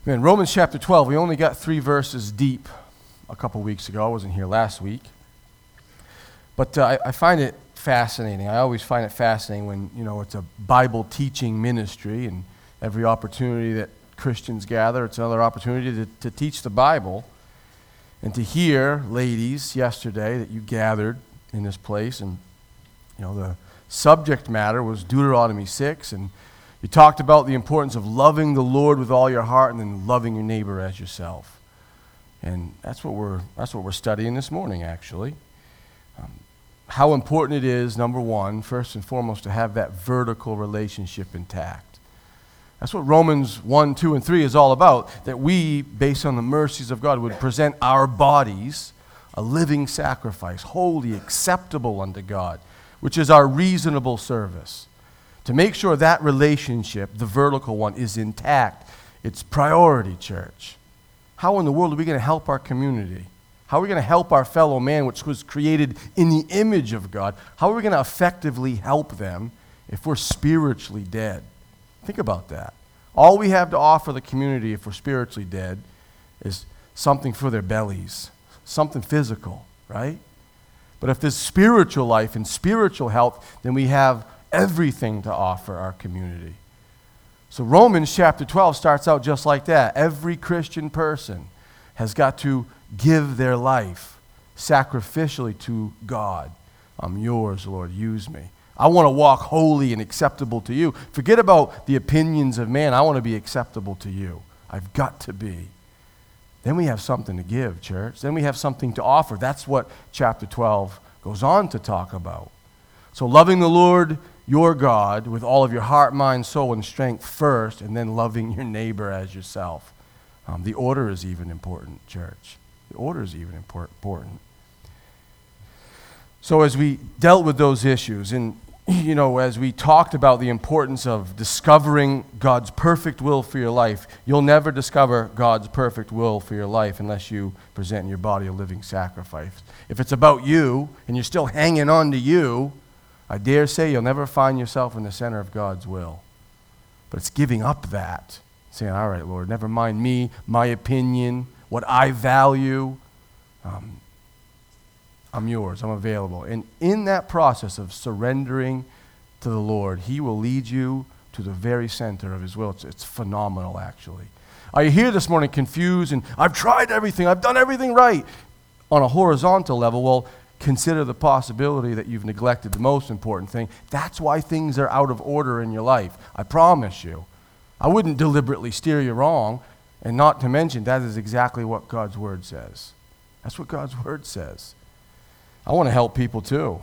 Man, Romans chapter 12, we only got 3 verses deep a couple weeks ago. I wasn't here last week. But I find it fascinating. I always find it fascinating when, it's a Bible teaching ministry, and every opportunity that Christians gather, it's another opportunity to teach the Bible. And to hear, ladies, yesterday that you gathered in this place, and, the subject matter was Deuteronomy 6, and you talked about the importance of loving the Lord with all your heart and then loving your neighbor as yourself. And that's what we're studying this morning, actually. How important it is, number one, first and foremost, to have that vertical relationship intact. That's what Romans 1, 2, and 3 is all about, that we, based on the mercies of God, would present our bodies a living sacrifice, holy, acceptable unto God, which is our reasonable service. To make sure that relationship, the vertical one, is intact. It's priority, church. How in the world are we going to help our community? How are we going to help our fellow man, which was created in the image of God? How are we going to effectively help them if we're spiritually dead? Think about that. All we have to offer the community if we're spiritually dead is something for their bellies, something physical, right? But if there's spiritual life and spiritual health, then we have everything to offer our community. So Romans chapter 12 starts out just like that. Every Christian person has got to give their life sacrificially to God. I'm yours, Lord, use me. I want to walk holy and acceptable to you. Forget about the opinions of man. I want to be acceptable to you. I've got to be. Then we have something to give, church. Then we have something to offer. That's what chapter 12 goes on to talk about. So loving the Lord your God with all of your heart, mind, soul, and strength first, and then loving your neighbor as yourself. The order is even important, church. The order is even important. So as we dealt with those issues, and as we talked about the importance of discovering God's perfect will for your life, you'll never discover God's perfect will for your life unless you present in your body a living sacrifice. If it's about you, and you're still hanging on to you, I dare say you'll never find yourself in the center of God's will. But it's giving up that, saying, all right, Lord, never mind me, my opinion, what I value. I'm yours, I'm available. And in that process of surrendering to the Lord, He will lead you to the very center of His will. It's phenomenal, actually. Are you here this morning confused and I've tried everything, I've done everything right on a horizontal level? Well, consider the possibility that you've neglected the most important thing. That's why things are out of order in your life. I promise you. I wouldn't deliberately steer you wrong, and not to mention that is exactly what God's Word says. That's what God's Word says. I want to help people too.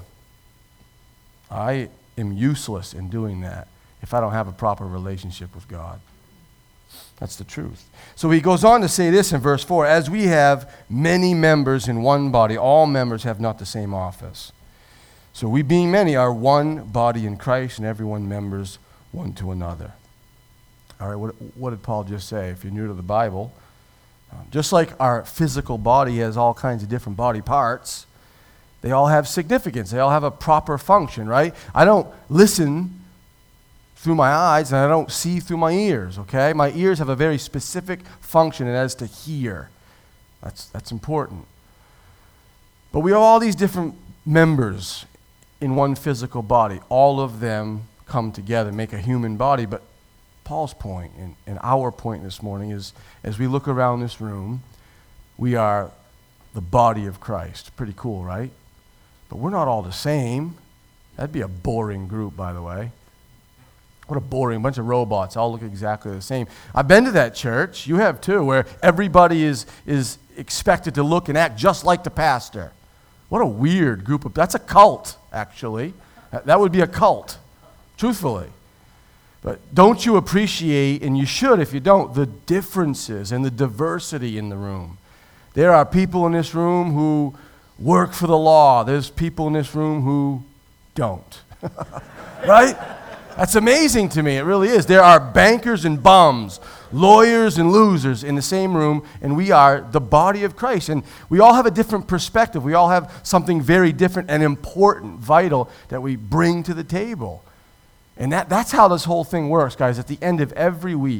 I am useless in doing that if I don't have a proper relationship with God. That's the truth. So he goes on to say this in verse 4, as we have many members in one body, all members have not the same office. So we being many are one body in Christ, and everyone members one to another. All right, what did Paul just say? If you're new to the Bible, just like our physical body has all kinds of different body parts, they all have significance. They all have a proper function, right? I don't listen through my eyes, and I don't see through my ears, okay? My ears have a very specific function, and that is to hear. That's important. But we have all these different members in one physical body. All of them come together, make a human body. But Paul's point, and our point this morning is, as we look around this room, we are the body of Christ. Pretty cool, right? But we're not all the same. That'd be a boring group, by the way. What a boring bunch of robots, all look exactly the same. I've been to that church, you have too, where everybody is expected to look and act just like the pastor. What a weird group of, that's a cult, actually. That would be a cult, truthfully. But don't you appreciate, and you should if you don't, the differences and the diversity in the room? There are people in this room who work for the law. There's people in this room who don't. Right? That's amazing to me. It really is. There are bankers and bums, lawyers and losers in the same room, and we are the body of Christ. And we all have a different perspective. We all have something very different and important, vital, that we bring to the table. And that's how this whole thing works, guys. At the end of every week,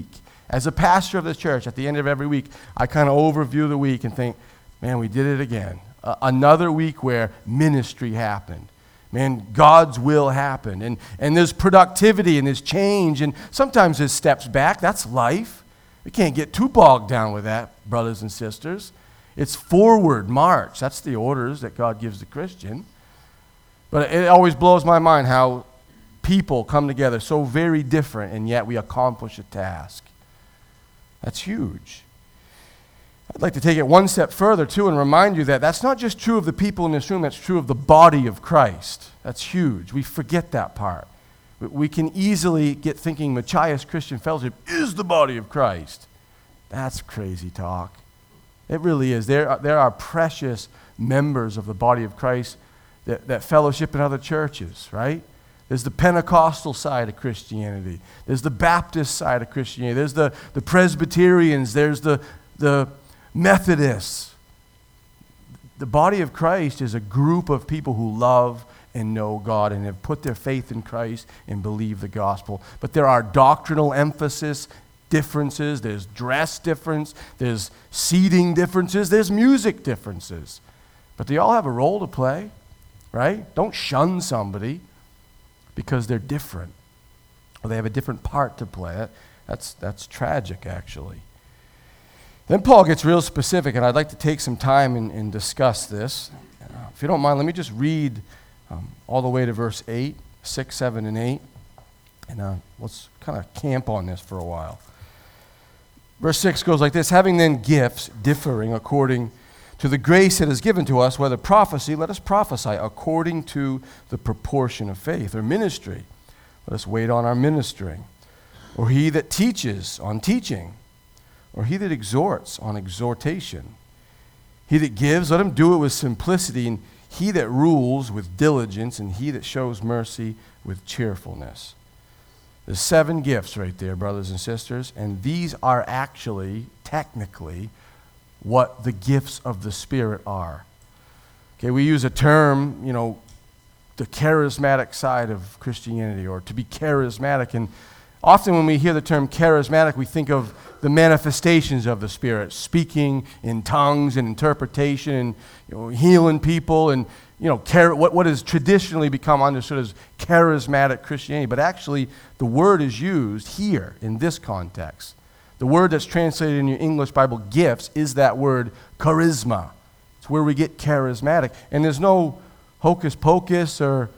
As a pastor of the church, at the end of every week, I kind of overview the week and think, man, we did it again. Another week where ministry happened. Man, God's will happened. And there's productivity and there's change. And sometimes there's steps back. That's life. We can't get too bogged down with that, brothers and sisters. It's forward march. That's the orders that God gives the Christian. But it always blows my mind how people come together so very different, and yet we accomplish a task. That's huge. I'd like to take it one step further, too, and remind you that that's not just true of the people in this room, that's true of the body of Christ. That's huge. We forget that part. We can easily get thinking Machias Christian Fellowship is the body of Christ. That's crazy talk. It really is. There are precious members of the body of Christ that fellowship in other churches, right? There's the Pentecostal side of Christianity. There's the Baptist side of Christianity. There's the Presbyterians. There's the Methodists. The body of Christ is a group of people who love and know God and have put their faith in Christ and believe the gospel. But there are doctrinal emphasis differences. There's dress difference. There's seating differences. There's music differences. But they all have a role to play, right? Don't shun somebody because they're different or they have a different part to play. That's tragic, actually. Then Paul gets real specific, and I'd like to take some time and discuss this. If you don't mind, let me just read all the way to verse 8, 6, 7, and 8. And let's kind of camp on this for a while. Verse 6 goes like this: having then gifts differing according to the grace that is given to us, whether prophecy, let us prophesy according to the proportion of faith, or ministry, let us wait on our ministering, or he that teaches on teaching, or he that exhorts on exhortation. He that gives, let him do it with simplicity, and he that rules with diligence, and he that shows mercy with cheerfulness. There's 7 gifts right there, brothers and sisters, and these are actually, technically, what the gifts of the Spirit are. Okay, we use a term, the charismatic side of Christianity, or to be charismatic, and often when we hear the term charismatic, we think of the manifestations of the Spirit, speaking in tongues and interpretation, and healing people, and what has traditionally become understood as charismatic Christianity. But actually, the word is used here in this context. The word that's translated in your English Bible, gifts, is that word charisma. It's where we get charismatic. And there's no hocus pocus or,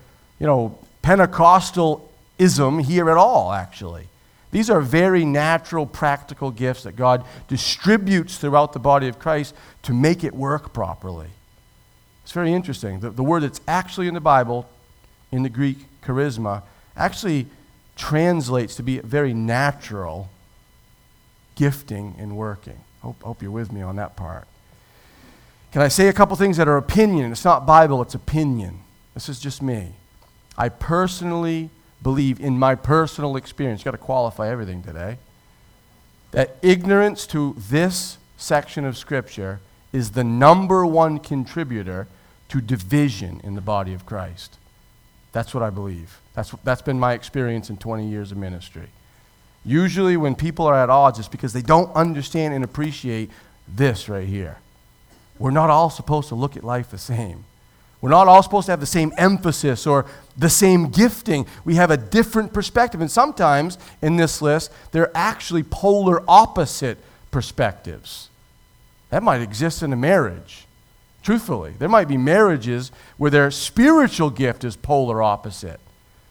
Pentecostalism here at all, actually. These are very natural, practical gifts that God distributes throughout the body of Christ to make it work properly. It's very interesting. The word that's actually in the Bible, in the Greek, charisma, actually translates to be very natural gifting and working. Hope you're with me on that part. Can I say a couple things that are opinion? It's not Bible, it's opinion. This is just me. I personally believe, in my personal experience, you've got to qualify everything today, that ignorance to this section of Scripture is the number one contributor to division in the body of Christ. That's what I believe. That's been my experience in 20 years of ministry. Usually when people are at odds, it's because they don't understand and appreciate this right here. We're not all supposed to look at life the same. We're not all supposed to have the same emphasis or the same gifting. We have a different perspective. And sometimes in this list, they're actually polar opposite perspectives. That might exist in a marriage. Truthfully, there might be marriages where their spiritual gift is polar opposite.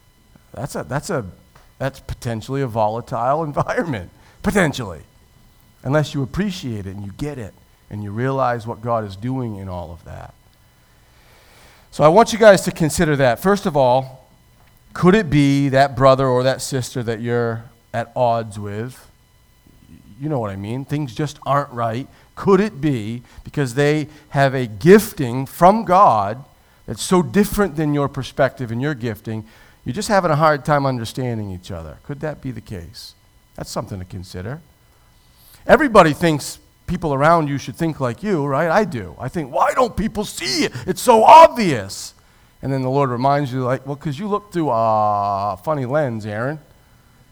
That's potentially a volatile environment, potentially, unless you appreciate it and you get it and you realize what God is doing in all of that. So I want you guys to consider that. First of all, could it be that brother or that sister that you're at odds with? You know what I mean. Things just aren't right. Could it be because they have a gifting from God that's so different than your perspective and your gifting, you're just having a hard time understanding each other? Could that be the case? That's something to consider. Everybody thinks people around you should think like you, right? I do. I think, why don't people see it? It's so obvious. And then the Lord reminds you, because you look through a funny lens, Aaron.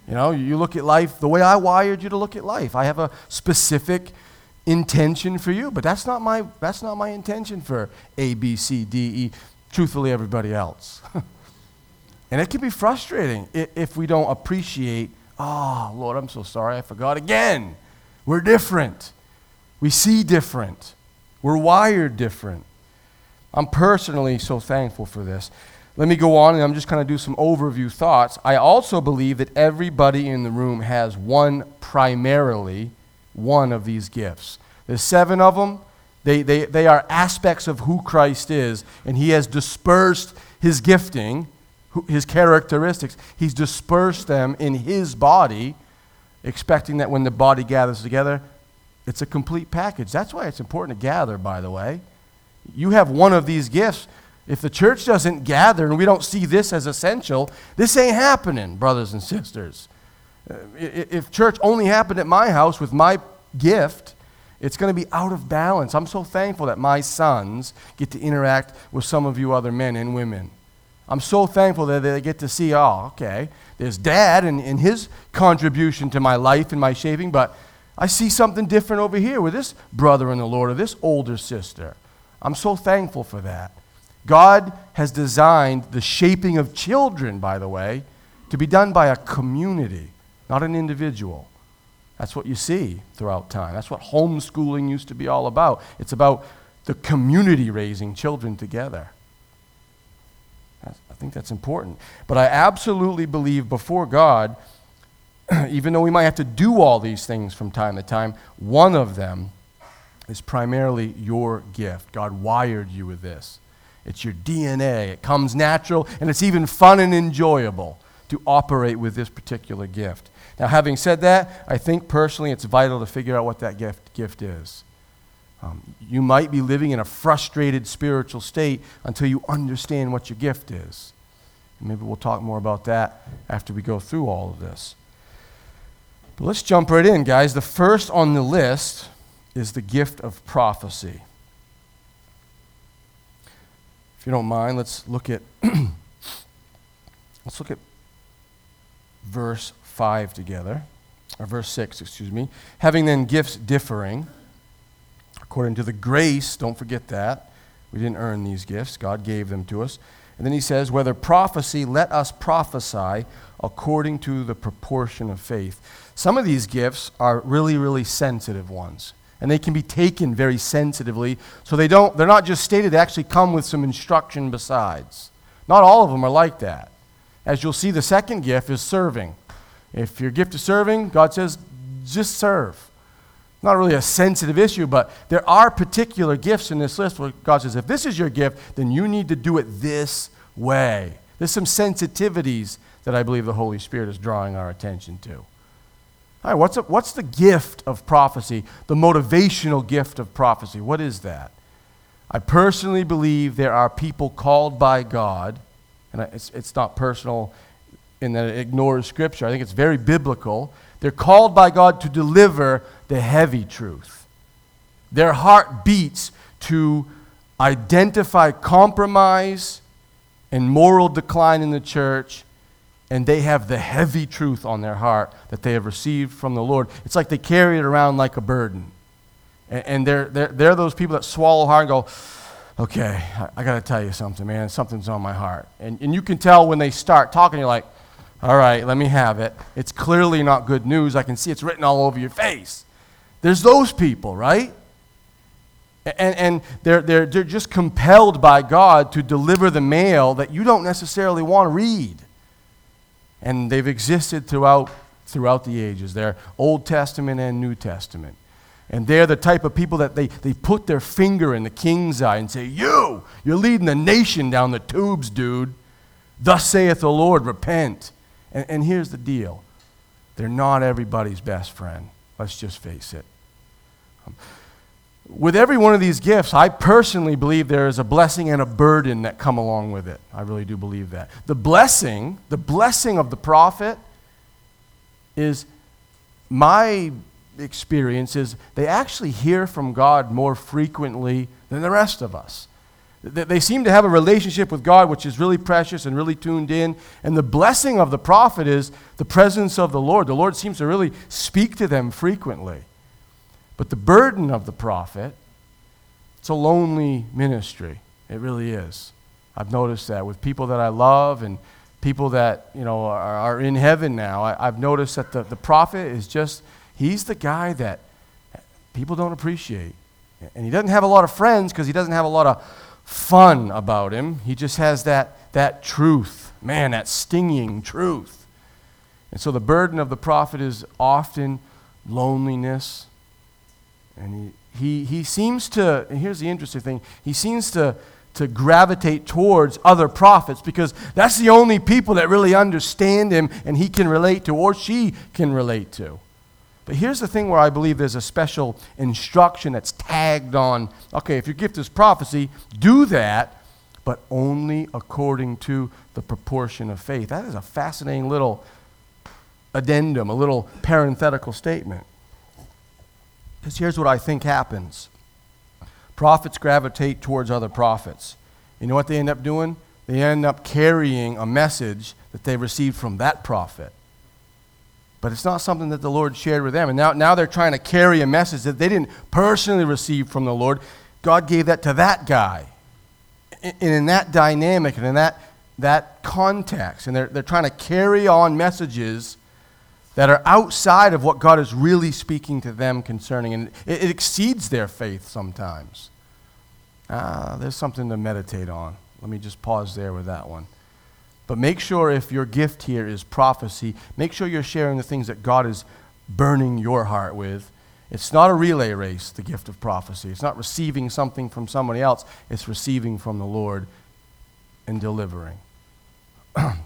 You look at life the way I wired you to look at life. I have a specific intention for you, but that's not my intention for A, B, C, D, E, truthfully everybody else. And it can be frustrating if we don't appreciate, oh, Lord, I'm so sorry, I forgot again. We're different. We see different. We're wired different. I'm personally so thankful for this. Let me go on, and I'm just going to do some overview thoughts. I also believe that everybody in the room has primarily one of these gifts. There's 7 of them. They are aspects of who Christ is, and he has dispersed his gifting, his characteristics. He's dispersed them in his body, expecting that when the body gathers together, it's a complete package. That's why it's important to gather, by the way. You have one of these gifts. If the church doesn't gather and we don't see this as essential, this ain't happening, brothers and sisters. If church only happened at my house with my gift, it's going to be out of balance. I'm so thankful that my sons get to interact with some of you other men and women. I'm so thankful that they get to see, there's Dad and his contribution to my life and my shaping, but I see something different over here with this brother in the Lord or this older sister. I'm so thankful for that. God has designed the shaping of children, by the way, to be done by a community, not an individual. That's what you see throughout time. That's what homeschooling used to be all about. It's about the community raising children together. I think that's important. But I absolutely believe before God, even though we might have to do all these things from time to time, one of them is primarily your gift. God wired you with this. It's your DNA. It comes natural, and it's even fun and enjoyable to operate with this particular gift. Now, having said that, I think personally it's vital to figure out what that gift is. You might be living in a frustrated spiritual state until you understand what your gift is. And maybe we'll talk more about that after we go through all of this. But let's jump right in, guys. The first on the list is the gift of prophecy. If you don't mind, let's look at verse 5 together, or verse 6, excuse me. Having then gifts differing, according to the grace, don't forget that. We didn't earn these gifts. God gave them to us. And then he says, whether prophecy, let us prophesy according to the proportion of faith. Some of these gifts are really, really sensitive ones. And they can be taken very sensitively. So they're not just stated, they actually come with some instruction besides. Not all of them are like that. As you'll see, the second gift is serving. If your gift is serving, God says, just serve. Not really a sensitive issue, but there are particular gifts in this list where God says, if this is your gift, then you need to do it this way. There's some sensitivities that I believe the Holy Spirit is drawing our attention to. All right, what's the gift of prophecy, the motivational gift of prophecy? What is that? I personally believe there are people called by God, and it's not personal in that it ignores Scripture. I think it's very biblical. They're called by God to deliver the heavy truth. Their heart beats to identify compromise and moral decline in the church, and they have the heavy truth on their heart that they have received from the Lord. It's like they carry it around like a burden. And they're those people that swallow hard and go, okay, I got to tell you something, man. Something's on my heart. And you can tell when they start talking, you're like, all right, let me have it. It's clearly not good news. I can see it's written all over your face. There's those people, right? And they're just compelled by God to deliver the mail that you don't necessarily want to read. And they've existed throughout the ages. They're Old Testament and New Testament. And they're the type of people that they put their finger in the king's eye and say, you're leading the nation down the tubes, dude. Thus saith the Lord, repent. And here's the deal. They're not everybody's best friend. Let's just face it. With every one of these gifts, I personally believe there is a blessing and a burden that come along with it. I really do believe that. The blessing of the prophet is, my experience is, they actually hear from God more frequently than the rest of us. They seem to have a relationship with God which is really precious and really tuned in. And the blessing of the prophet is the presence of the Lord. The Lord seems to really speak to them frequently. But the burden of the prophet, it's a lonely ministry. It really is. I've noticed that with people that I love and people that are in heaven now. I've noticed that the prophet is just, he's the guy that people don't appreciate. And he doesn't have a lot of friends because he doesn't have a lot of fun about him. He just has that truth. Man, that stinging truth. And so the burden of the prophet is often loneliness. And he seems to, and here's the interesting thing, he seems to gravitate towards other prophets because that's the only people that really understand him and he can relate to or she can relate to. But here's the thing where I believe there's a special instruction that's tagged on, okay, if your gift is prophecy, do that, but only according to the proportion of faith. That is a fascinating little addendum, a little parenthetical statement. Because here's what I think happens. Prophets gravitate towards other prophets. You know what they end up doing? They end up carrying a message that they received from that prophet. But it's not something that the Lord shared with them. And now they're trying to carry a message that they didn't personally receive from the Lord. God gave that to that guy. And in that dynamic and in that context, and they're trying to carry on messages that are outside of what God is really speaking to them concerning. And it exceeds their faith sometimes. There's something to meditate on. Let me just pause there with that one. But make sure if your gift here is prophecy, make sure you're sharing the things that God is burning your heart with. It's not a relay race, the gift of prophecy. It's not receiving something from somebody else. It's receiving from the Lord and delivering. And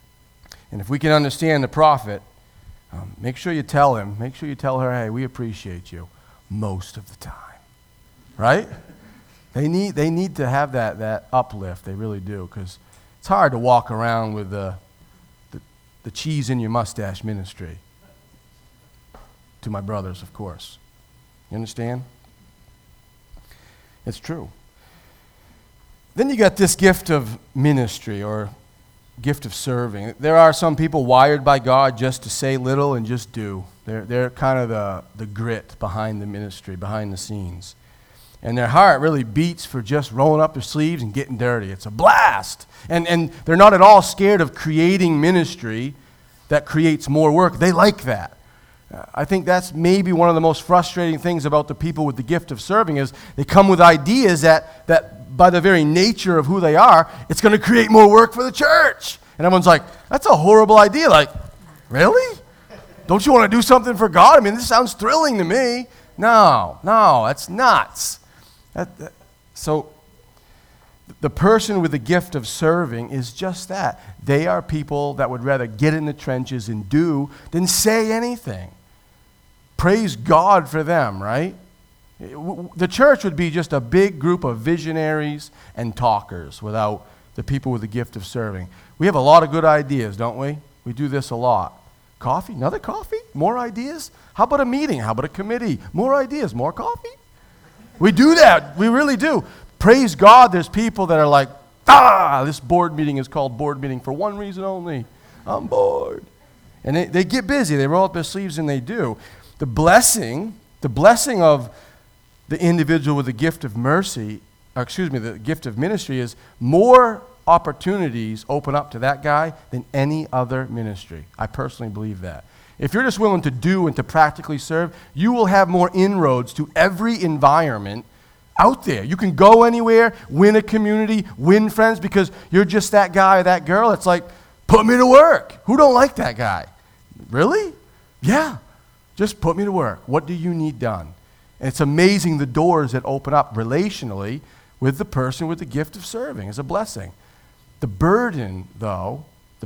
if we can understand the prophet, make sure you tell him, make sure you tell her, hey, we appreciate you most of the time. Right? They need to have that uplift. They really do, because it's hard to walk around with the cheese in your mustache ministry. To my brothers, of course. You understand? It's true. Then you got this gift of ministry or gift of serving. There are some people wired by God just to say little and just do. They're kind of the grit behind the ministry, behind the scenes. And their heart really beats for just rolling up their sleeves and getting dirty. It's a blast. And they're not at all scared of creating ministry that creates more work. They like that. I think that's maybe one of the most frustrating things about the people with the gift of serving is they come with ideas that by the very nature of who they are, it's going to create more work for the church. And everyone's like, that's a horrible idea. Like, really? Don't you want to do something for God? I mean, this sounds thrilling to me. No, that's nuts. So the person with the gift of serving is just that. They are people that would rather get in the trenches and do than say anything. Praise God for them, right? The church would be just a big group of visionaries and talkers without the people with the gift of serving. We have a lot of good ideas, don't we? We do this a lot. Coffee? Another coffee? More ideas? How about a meeting? How about a committee? More ideas? More coffee? We do that. We really do. Praise God, there's people that are like, this board meeting is called board meeting for one reason only. I'm bored. And they get busy. They roll up their sleeves and they do. The blessing of the individual with the gift of mercy, the gift of ministry is more opportunities open up to that guy than any other ministry. I personally believe that. If you're just willing to do and to practically serve, you will have more inroads to every environment out there. You can go anywhere, win a community, win friends because you're just that guy or that girl. It's like, put me to work. Who don't like that guy? Really? Yeah. Just put me to work. What do you need done? And it's amazing the doors that open up relationally with the person with the gift of serving. It's a blessing. The burden, though,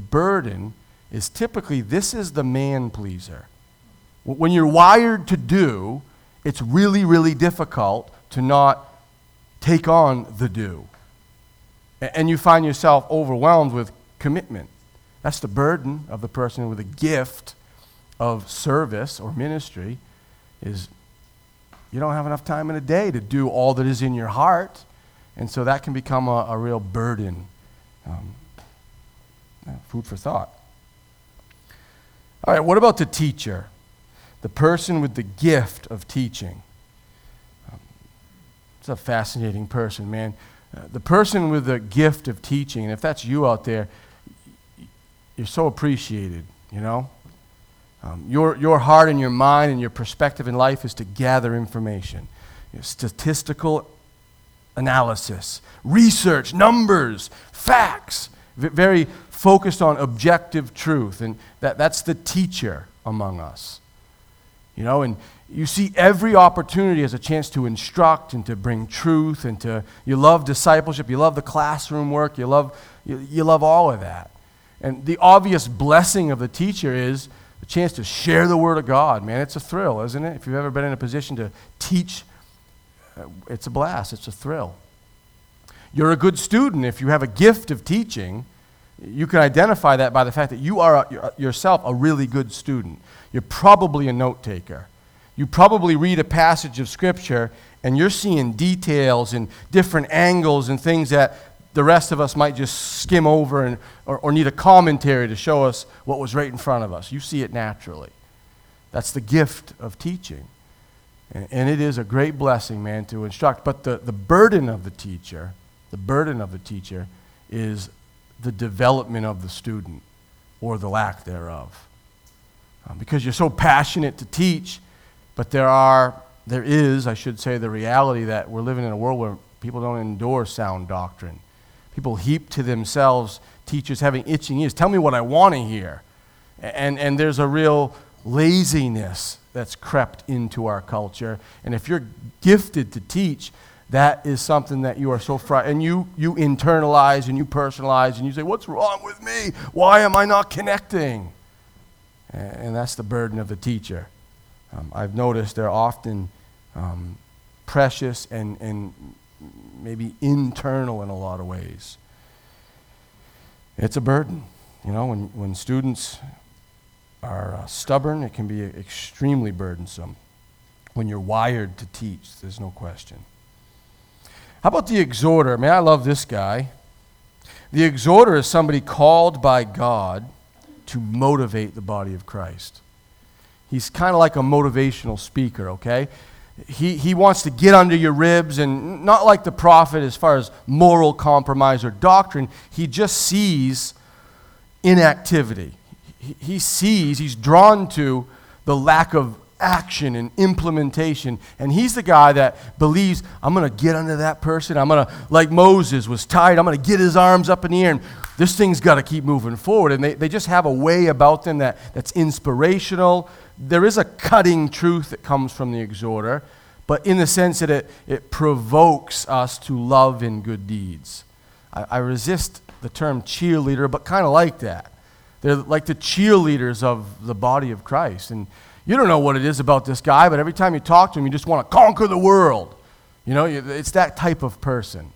is typically this is the man pleaser. When you're wired to do, it's really, really difficult to not take on the do. And you find yourself overwhelmed with commitment. That's the burden of the person with a gift of service or ministry is you don't have enough time in a day to do all that is in your heart. And so that can become a real burden. Food for thought. All right, what about the teacher? The person with the gift of teaching. It's a fascinating person, man. The person with the gift of teaching, and if that's you out there, you're so appreciated, you know? Your heart and your mind and your perspective in life is to gather information. Statistical analysis, research, numbers, facts, very focused on objective truth, and that's the teacher among us. You know, and you see every opportunity as a chance to instruct and to bring truth, and you love discipleship, you love the classroom work, you love all of that. And the obvious blessing of the teacher is the chance to share the Word of God. Man, it's a thrill, isn't it? If you've ever been in a position to teach, it's a blast, it's a thrill. You're a good student if you have a gift of teaching. You can identify that by the fact that you are yourself a really good student. You're probably a note taker. You probably read a passage of Scripture and you're seeing details and different angles and things that the rest of us might just skim over or need a commentary to show us what was right in front of us. You see it naturally. That's the gift of teaching. And it is a great blessing, man, to instruct. But the burden of the teacher is the development of the student, or the lack thereof. Because you're so passionate to teach, but there is, I should say, the reality that we're living in a world where people don't endure sound doctrine. People heap to themselves teachers having itching ears. Tell me what I want to hear. And there's a real laziness that's crept into our culture. And if you're gifted to teach, that is something that you are so and you internalize and you personalize and you say, what's wrong with me? Why am I not connecting? And that's the burden of the teacher. I've noticed they're often precious and maybe internal in a lot of ways. It's a burden. You know, when students are stubborn, it can be extremely burdensome. When you're wired to teach, there's no question. How about the exhorter? Man, I love this guy. The exhorter is somebody called by God to motivate the body of Christ. He's kind of like a motivational speaker, okay? He wants to get under your ribs, and not like the prophet as far as moral compromise or doctrine. He just sees inactivity. He's drawn to the lack of action and implementation, and he's the guy that believes, I'm going to get under that person, I'm going to, like Moses was tired, I'm going to get his arms up in the air, and this thing's got to keep moving forward. And they just have a way about them that's inspirational. There is a cutting truth that comes from the exhorter, but in the sense that it provokes us to love in good deeds. I resist the term cheerleader, but kind of like that. They're like the cheerleaders of the body of Christ. And you don't know what it is about this guy, but every time you talk to him, you just want to conquer the world. You know, it's that type of person.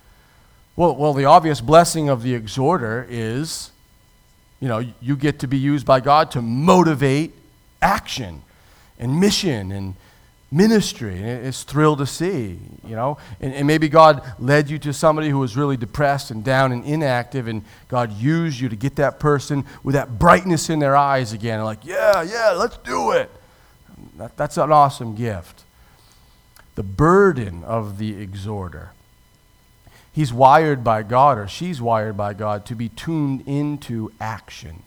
Well, the obvious blessing of the exhorter is, you know, you get to be used by God to motivate action and mission and ministry. And it's thrilled to see, you know. And maybe God led you to somebody who was really depressed and down and inactive, and God used you to get that person with that brightness in their eyes again. Like, yeah, let's do it. That's an awesome gift. The burden of the exhorter. He's wired by God, or she's wired by God, to be tuned into action.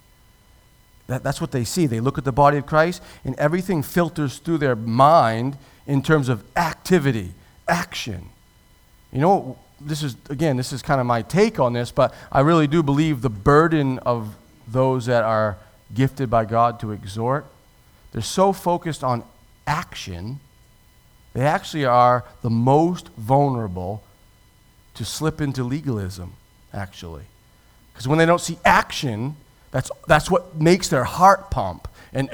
That's what they see. They look at the body of Christ, and everything filters through their mind in terms of activity, action. You know, this is kind of my take on this, but I really do believe the burden of those that are gifted by God to exhort, they're so focused on action, they actually are the most vulnerable to slip into legalism, actually. Because when they don't see action, that's what makes their heart pump. And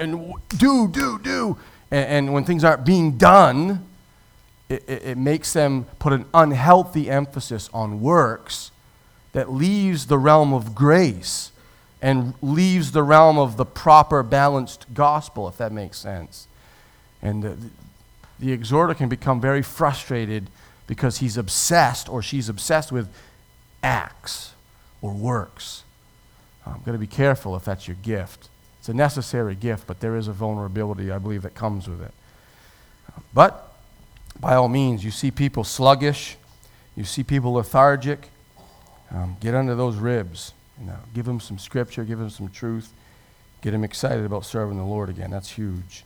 do. And when things aren't being done, it makes them put an unhealthy emphasis on works that leaves the realm of grace and leaves the realm of the proper balanced gospel, if that makes sense. And the exhorter can become very frustrated because he's obsessed or she's obsessed with acts or works. I'm going to be careful if that's your gift. It's a necessary gift, but there is a vulnerability, I believe, that comes with it. But by all means, you see people sluggish, you see people lethargic, get under those ribs. Give them some scripture, give them some truth, get them excited about serving the Lord again. That's huge.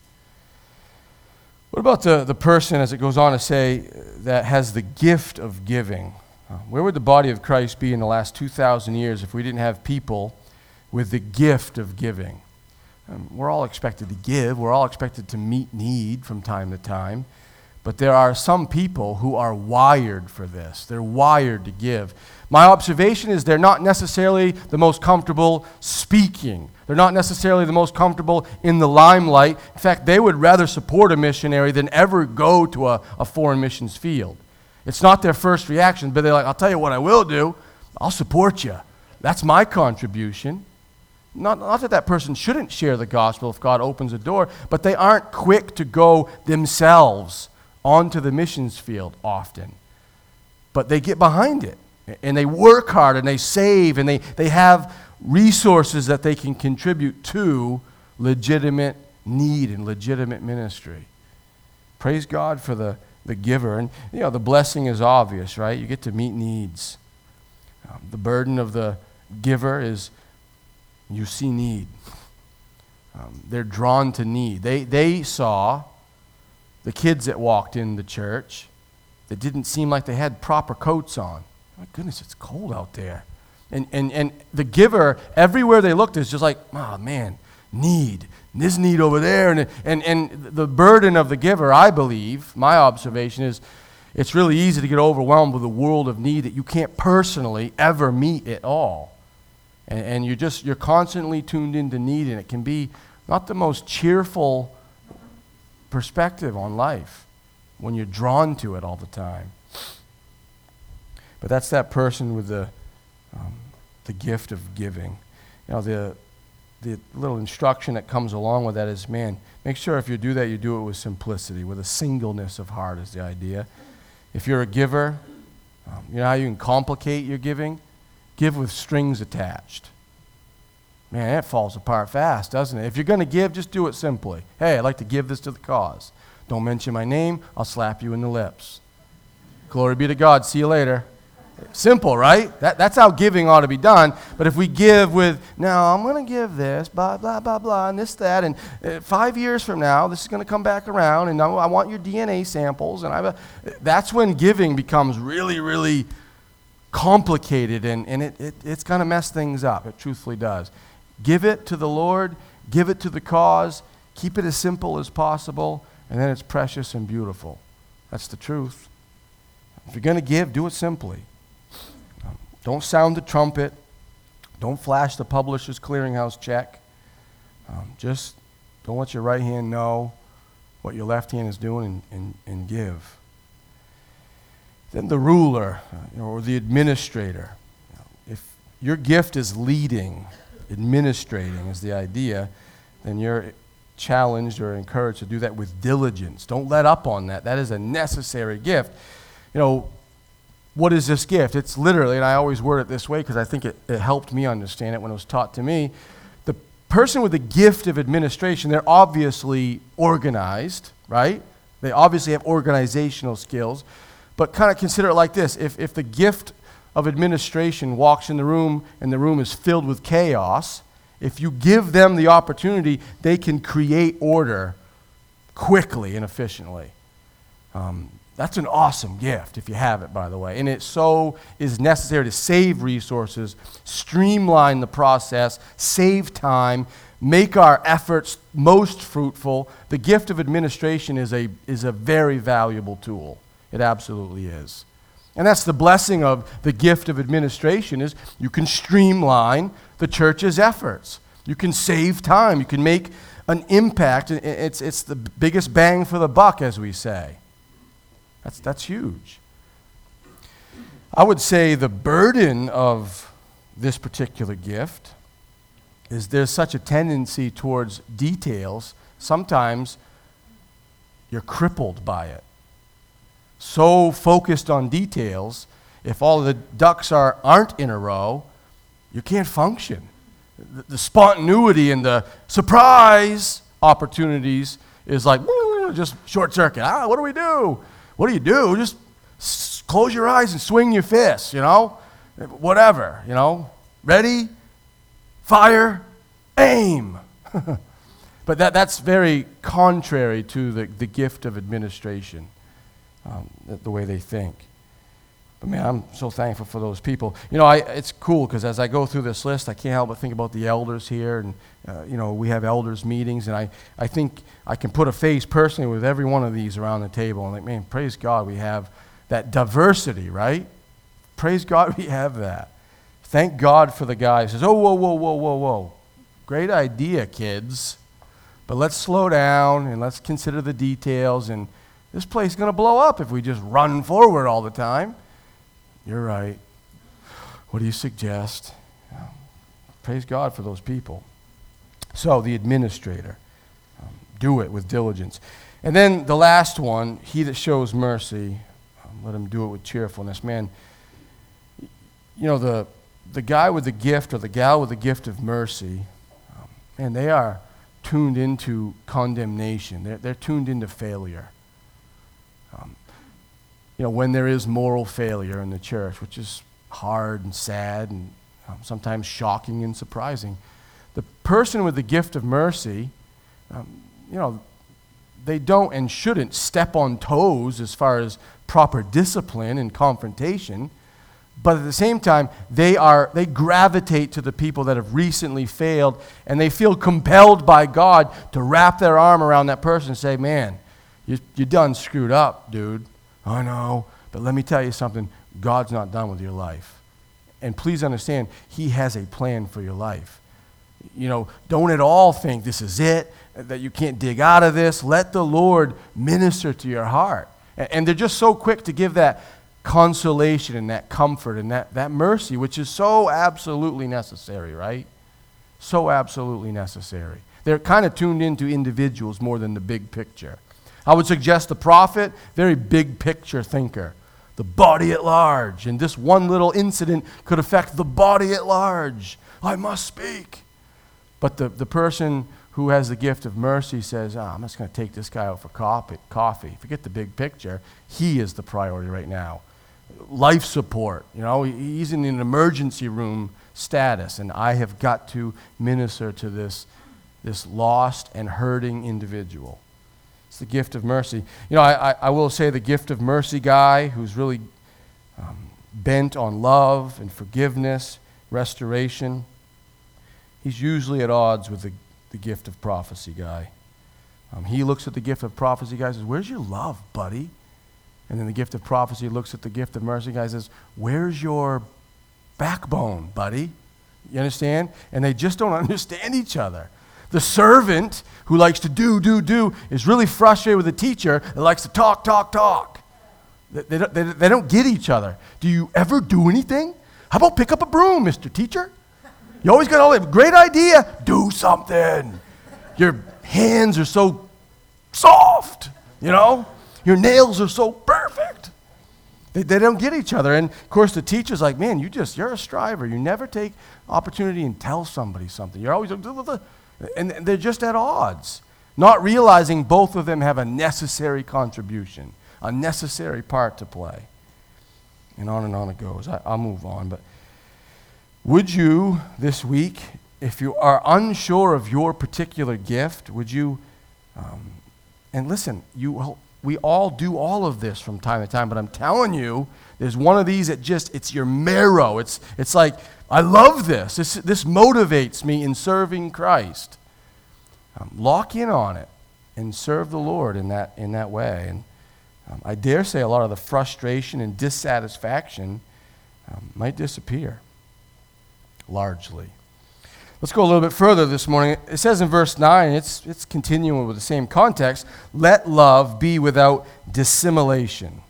What about the person, as it goes on to say, that has the gift of giving? Where would the body of Christ be in the last 2,000 years if we didn't have people with the gift of giving? We're all expected to give. We're all expected to meet need from time to time. But there are some people who are wired for this. They're wired to give. My observation is they're not necessarily the most comfortable speaking. They're not necessarily the most comfortable in the limelight. In fact, they would rather support a missionary than ever go to a foreign missions field. It's not their first reaction, but they're like, I'll tell you what I will do. I'll support you. That's my contribution. Not that person shouldn't share the gospel if God opens a door, but they aren't quick to go themselves onto the missions field often. But they get behind it, and they work hard, and they save, and they have resources that they can contribute to legitimate need and legitimate ministry. Praise God for the giver. And, the blessing is obvious, right? You get to meet needs. The burden of the giver is you see need. They're drawn to need. They saw the kids that walked in the church that didn't seem like they had proper coats on. My goodness, it's cold out there. And the giver, everywhere they looked, is just like, oh man, need. This need over there. And the burden of the giver, I believe, my observation is, it's really easy to get overwhelmed with a world of need that you can't personally ever meet at all. And you're constantly tuned into need, and it can be not the most cheerful perspective on life when you're drawn to it all the time. But that's that person with the gift of giving. The little instruction that comes along with that is, man, make sure if you do that, you do it with simplicity, with a singleness of heart is the idea. If you're a giver, you know how you can complicate your giving? Give with strings attached. Man, that falls apart fast, doesn't it? If you're going to give, just do it simply. Hey, I'd like to give this to the cause. Don't mention my name, I'll slap you in the lips. Glory be to God, see you later. Simple, right? That's how giving ought to be done. But if we give with, now I'm going to give this, blah, blah, blah, blah, and this, that, and 5 years from now, this is going to come back around, and I want your DNA samples, and that's when giving becomes really, really complicated, and it's going to mess things up. It truthfully does. Give it to the Lord, give it to the cause, keep it as simple as possible, and then it's precious and beautiful. That's the truth. If you're going to give, do it simply. Don't sound the trumpet. Don't flash the Publishers Clearinghouse check. Just don't let your right hand know what your left hand is doing and give. Then the ruler or the administrator. If your gift is leading, administrating is the idea, then you're challenged or encouraged to do that with diligence. Don't let up on that. That is a necessary gift. What is this gift? It's literally, and I always word it this way because I think it helped me understand it when it was taught to me. The person with the gift of administration, they're obviously organized, right? They obviously have organizational skills. But kind of consider it like this. If the gift of administration walks in the room and the room is filled with chaos, if you give them the opportunity, they can create order quickly and efficiently. That's an awesome gift if you have it, by the way. And it so is necessary to save resources, streamline the process, save time, make our efforts most fruitful. The gift of administration is a very valuable tool. It absolutely is. And that's the blessing of the gift of administration is you can streamline the church's efforts. You can save time. You can make an impact. It's the biggest bang for the buck, as we say. That's huge. I would say the burden of this particular gift is there's such a tendency towards details. Sometimes you're crippled by it. so focused on details, if all the ducks aren't in a row, you can't function. The spontaneity and the surprise opportunities is like just short circuit. What do we do? What do you do? Just close your eyes and swing your fists, whatever, ready, fire, aim. But that's very contrary to the gift of administration, the way they think. But man, I'm so thankful for those people. It's cool because as I go through this list, I can't help but think about the elders here. And, we have elders meetings. And I think I can put a face personally with every one of these around the table. And man, praise God we have that diversity, right? Praise God we have that. Thank God for the guy who says, oh, whoa. Great idea, kids. But let's slow down and let's consider the details. And this place is going to blow up if we just run forward all the time. You're right. What do you suggest? Praise God for those people. So, the administrator. Do it with diligence. And then the last one, he that shows mercy, let him do it with cheerfulness. Man, the guy with the gift or the gal with the gift of mercy, man, they are tuned into condemnation. They're tuned into failure. When there is moral failure in the church, which is hard and sad and sometimes shocking and surprising, the person with the gift of mercy, they don't and shouldn't step on toes as far as proper discipline and confrontation, but at the same time, they gravitate to the people that have recently failed, and they feel compelled by God to wrap their arm around that person and say, man, you done screwed up, dude. I know, but let me tell you something. God's not done with your life. And please understand, he has a plan for your life. Don't at all think this is it, that you can't dig out of this. Let the Lord minister to your heart. And they're just so quick to give that consolation and that comfort and that mercy, which is so absolutely necessary, right? So absolutely necessary. They're kind of tuned into individuals more than the big picture. I would suggest the prophet, very big picture thinker, the body at large. And this one little incident could affect the body at large. I must speak. But the person who has the gift of mercy says, I'm just going to take this guy out for coffee. Forget the big picture. He is the priority right now. Life support. He's in an emergency room status, and I have got to minister to this lost and hurting individual. It's the gift of mercy. I will say the gift of mercy guy who's really bent on love and forgiveness, restoration, he's usually at odds with the gift of prophecy guy. He looks at the gift of prophecy guy and says, where's your love, buddy? And then the gift of prophecy looks at the gift of mercy guy and says, where's your backbone, buddy? You understand? And they just don't understand each other. The servant who likes to do is really frustrated with the teacher that likes to talk. They don't get each other. Do you ever do anything? How about pick up a broom, Mr. Teacher? You always got all that great idea. Do something. Your hands are so soft, Your nails are so perfect. They don't get each other. And, of course, the teacher's like, man, you're a striver. You never take opportunity and tell somebody something. You're always... And they're just at odds, not realizing both of them have a necessary contribution, a necessary part to play. And on it goes. I'll move on. But would you, this week, if you are unsure of your particular gift, would you, and listen, we all do all of this from time to time, but I'm telling you, there's one of these that it's your marrow. It's like, I love this. This motivates me in serving Christ. Lock in on it and serve the Lord in that way. And I dare say a lot of the frustration and dissatisfaction might disappear largely. Let's go a little bit further this morning. It says in verse 9, it's continuing with the same context, let love be without dissimulation.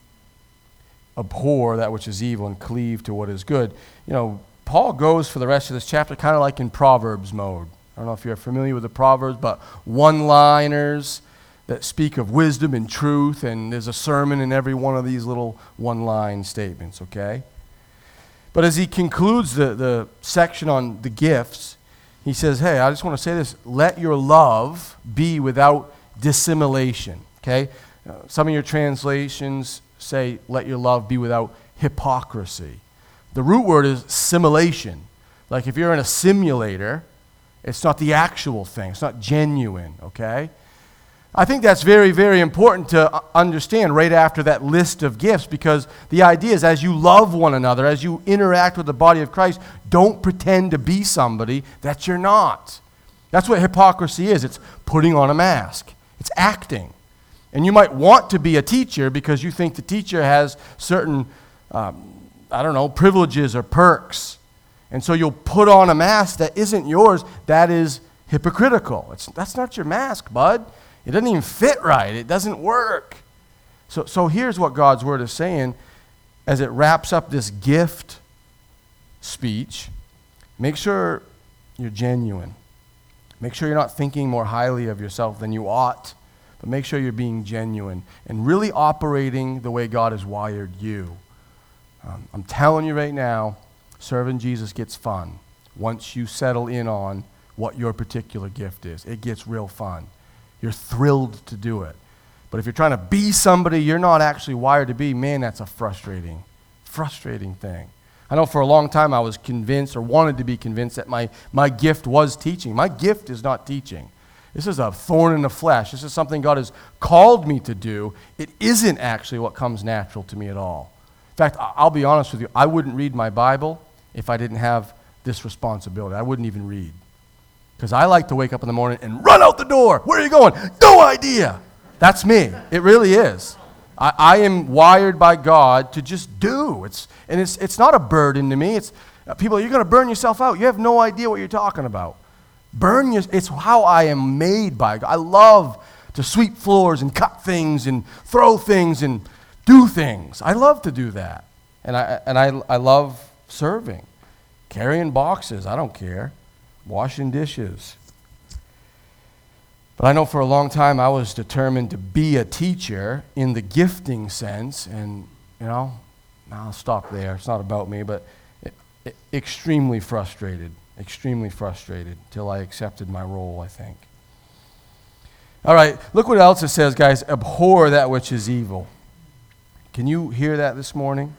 Abhor that which is evil and cleave to what is good. Paul goes for the rest of this chapter kind of like in Proverbs mode. I don't know if you're familiar with the Proverbs, but one-liners, that speak of wisdom and truth, and there's a sermon in every one of these little one-line statements, okay? But as he concludes the section on the gifts, he says, hey, I just want to say this, let your love be without dissimulation, okay? Some of your translations say, let your love be without hypocrisy. The root word is simulation. Like if you're in a simulator, it's not the actual thing. It's not genuine, okay? I think that's very, very important to understand right after that list of gifts, because the idea is as you love one another, as you interact with the body of Christ, don't pretend to be somebody that you're not. That's what hypocrisy is. It's putting on a mask. It's acting. And you might want to be a teacher because you think the teacher has certain, privileges or perks. And so you'll put on a mask that isn't yours. That is hypocritical. That's not your mask, bud. It doesn't even fit right. It doesn't work. So here's what God's word is saying as it wraps up this gift speech. Make sure you're genuine. Make sure you're not thinking more highly of yourself than you ought, but make sure you're being genuine and really operating the way God has wired you. I'm telling you right now, serving Jesus gets fun once you settle in on what your particular gift is. It gets real fun. You're thrilled to do it. But if you're trying to be somebody you're not actually wired to be, man, that's a frustrating thing. I know for a long time I was convinced or wanted to be convinced that my gift was teaching. My gift is not teaching. This is a thorn in the flesh. This is something God has called me to do. It isn't actually what comes natural to me at all. In fact, I'll be honest with you, I wouldn't read my Bible if I didn't have this responsibility. I wouldn't even read. Because I like to wake up in the morning and run out the door. Where are you going? No idea. That's me. It really is. I am wired by God to just do. It's not a burden to me. It's people, you're going to burn yourself out. You have no idea what you're talking about. It's how I am made by God. I love to sweep floors and cut things and throw things and do things. I love to do that. And I love serving. Carrying boxes, I don't care. Washing dishes. But I know for a long time I was determined to be a teacher in the gifting sense, and I'll stop there. It's not about me, but extremely frustrated till I accepted my role, I think. All right, look what else it says, guys. Abhor that which is evil. Can you hear that this morning?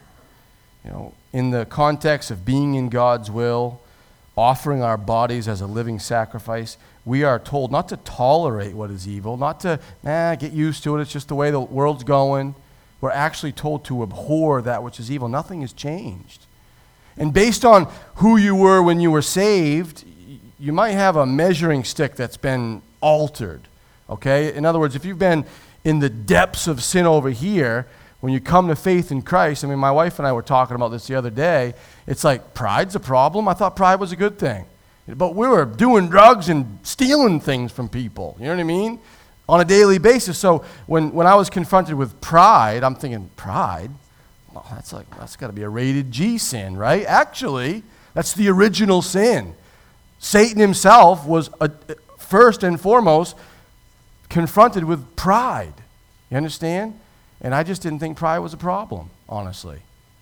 In the context of being in God's will, offering our bodies as a living sacrifice, we are told not to tolerate what is evil, not to get used to it, it's just the way the world's going. We're actually told to abhor that which is evil. Nothing has changed. And based on who you were when you were saved, you might have a measuring stick that's been altered, okay? In other words, if you've been in the depths of sin over here, when you come to faith in Christ, my wife and I were talking about this the other day, it's like pride's a problem. I thought pride was a good thing. But we were doing drugs and stealing things from people, you know what I mean, on a daily basis. So when I was confronted with pride, I'm thinking, pride? Well, that's got to be a rated G sin, right? Actually, that's the original sin. Satan himself was, first and foremost, confronted with pride. You understand? And I just didn't think pride was a problem, honestly.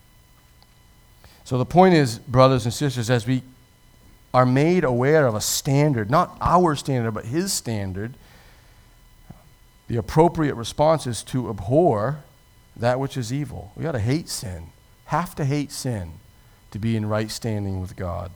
So the point is, brothers and sisters, as we are made aware of a standard, not our standard, but his standard, the appropriate response is to abhor that which is evil. We got to hate sin. Have to hate sin to be in right standing with God.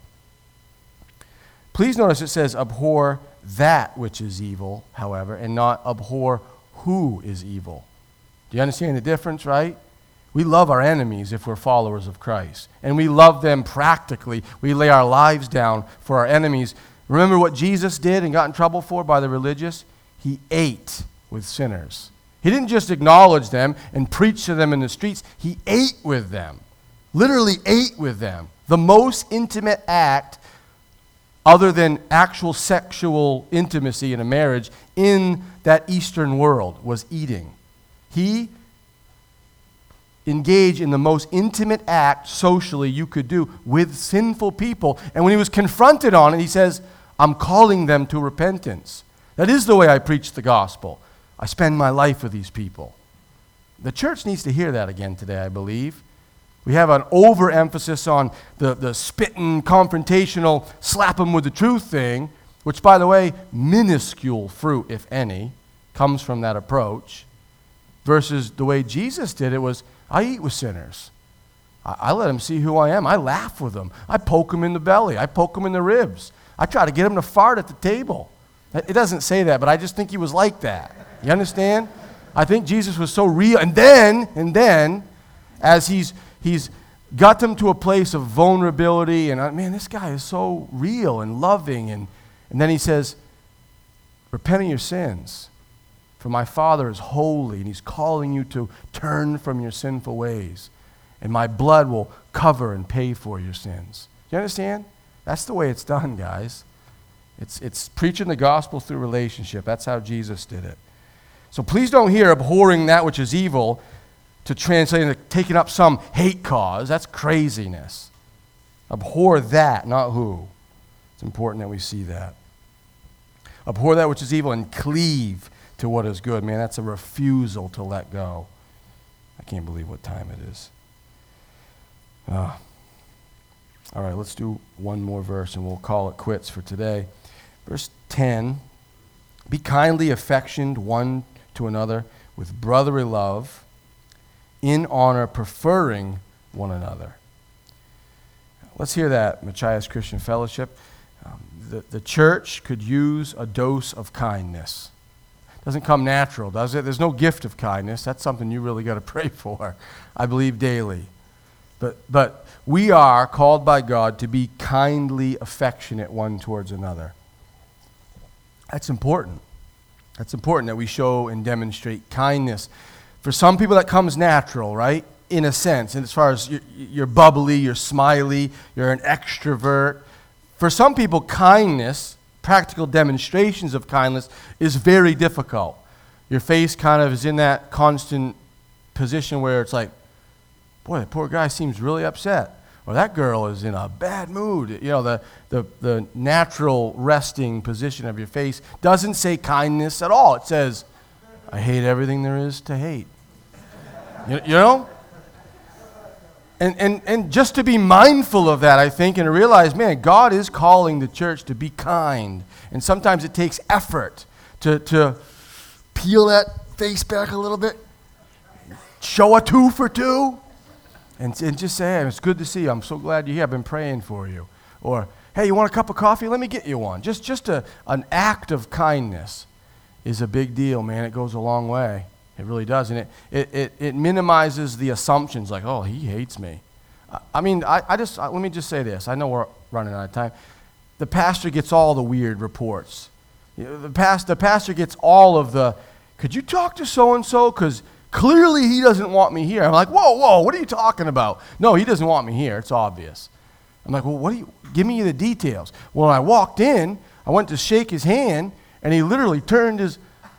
Please notice it says abhor that which is evil, however, and not abhor who is evil. Do you understand the difference, right? We love our enemies if we're followers of Christ. And we love them practically. We lay our lives down for our enemies. Remember what Jesus did and got in trouble for by the religious? He ate with sinners. He didn't just acknowledge them and preach to them in the streets. He ate with them. Literally ate with them. The most intimate act other than actual sexual intimacy in a marriage in that Eastern world was eating. He engaged in the most intimate act socially you could do with sinful people. And when he was confronted on it, he says, I'm calling them to repentance. That is the way I preach the gospel. I spend my life with these people. The church needs to hear that again today, I believe. We have an overemphasis on the spitting, confrontational, slap them with the truth thing, which, by the way, minuscule fruit, if any, comes from that approach, versus the way Jesus did it was, I eat with sinners. I let them see who I am. I laugh with them. I poke them in the belly. I poke them in the ribs. I try to get them to fart at the table. It doesn't say that, but I just think he was like that. You understand? I think Jesus was so real. And then, as he's got them to a place of vulnerability, and man, this guy is so real and loving, and then he says, repent of your sins, for my Father is holy, and he's calling you to turn from your sinful ways, and my blood will cover and pay for your sins. You understand? That's the way it's done, guys. It's preaching the gospel through relationship. That's how Jesus did it. So please don't hear abhorring that which is evil to translate into taking up some hate cause. That's craziness. Abhor that, not who. It's important that we see that. Abhor that which is evil and cleave to what is good. Man, that's a refusal to let go. I can't believe what time it is. All right, let's do one more verse and we'll call it quits for today. Verse 10, be kindly affectioned one to another with brotherly love, in honor, preferring one another. Let's hear that, Machias Christian Fellowship. The church could use a dose of kindness. Doesn't come natural, does it? There's no gift of kindness. That's something you really got to pray for, I believe, daily. But we are called by God to be kindly affectionate one towards another. That's important. That's important that we show and demonstrate kindness. For some people that comes natural, right? In a sense, and as far as you're bubbly, you're smiley, you're an extrovert. For some people, kindness, practical demonstrations of kindness, is very difficult. Your face kind of is in that constant position where it's like, boy, that poor guy seems really upset. Or that girl is in a bad mood. You know, the natural resting position of your face doesn't say kindness at all. It says, I hate everything there is to hate. You know? And just to be mindful of that, I think, and to realize, man, God is calling the church to be kind. And sometimes it takes effort to peel that face back a little bit, show a 2 for 2, and just say, hey, it's good to see you. I'm so glad you're here. I've been praying for you. Or, hey, you want a cup of coffee? Let me get you one. Just an act of kindness is a big deal, man. It goes a long way. It really does. And it minimizes the assumptions like, oh, he hates me. I mean, let me just say this. I know we're running out of time. The pastor gets all the weird reports. The pastor gets all of the, could you talk to so-and-so? Because clearly he doesn't want me here. I'm like, whoa, what are you talking about? No, he doesn't want me here. It's obvious. I'm like, well, give me the details. Well, when I walked in, I went to shake his hand, and he literally turned his,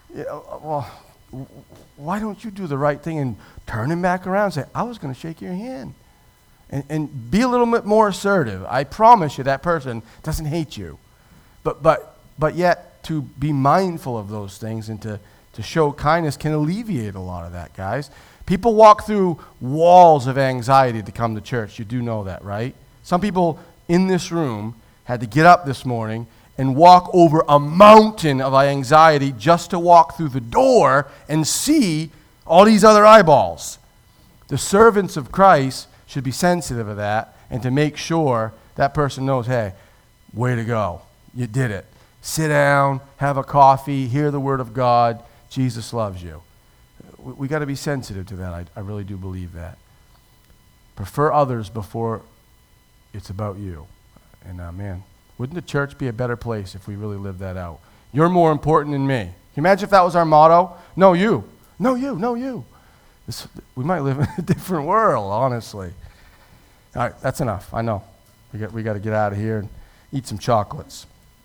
why don't you do the right thing and turn him back around and say, I was going to shake your hand. And be a little bit more assertive. I promise you that person doesn't hate you. But yet to be mindful of those things and to show kindness can alleviate a lot of that, guys. People walk through walls of anxiety to come to church. You do know that, right? Some people in this room had to get up this morning and walk over a mountain of anxiety just to walk through the door and see all these other eyeballs. The servants of Christ should be sensitive of that and to make sure that person knows, hey, way to go. You did it. Sit down, have a coffee, hear the word of God. Jesus loves you. We got to be sensitive to that. I really do believe that. Prefer others before it's about you. And man, wouldn't the church be a better place if we really lived that out? You're more important than me. Can you imagine if that was our motto? No, you. No, you. No, you. We might live in a different world, honestly. All right, that's enough. I know. We got to get out of here and eat some chocolates.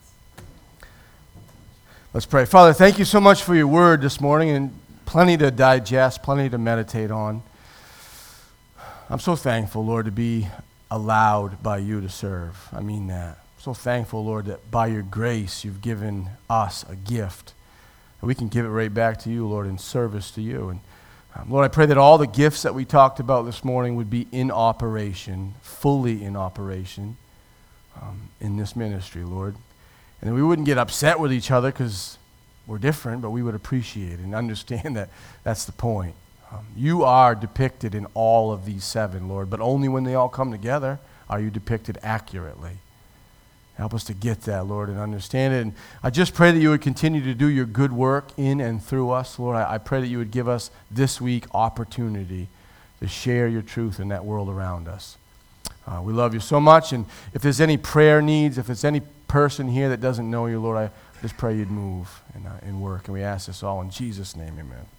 Let's pray. Father, thank you so much for your word this morning and plenty to digest, plenty to meditate on. I'm so thankful, Lord, to be allowed by you to serve. I mean that. So thankful, Lord, that by your grace you've given us a gift And we can give it right back to you, Lord, in service to you. And Lord, I pray that all the gifts that we talked about this morning would be in operation, fully in operation in this ministry, Lord. And that we wouldn't get upset with each other because we're different, but we would appreciate and understand that that's the point. You are depicted in all of these 7, Lord, but only when they all come together are you depicted accurately. Help us to get that, Lord, and understand it. And I just pray that you would continue to do your good work in and through us, Lord. I pray that you would give us this week opportunity to share your truth in that world around us. We love you so much, and if there's any prayer needs, if there's any person here that doesn't know you, Lord, I just pray you'd move and work, and we ask this all in Jesus' name, amen.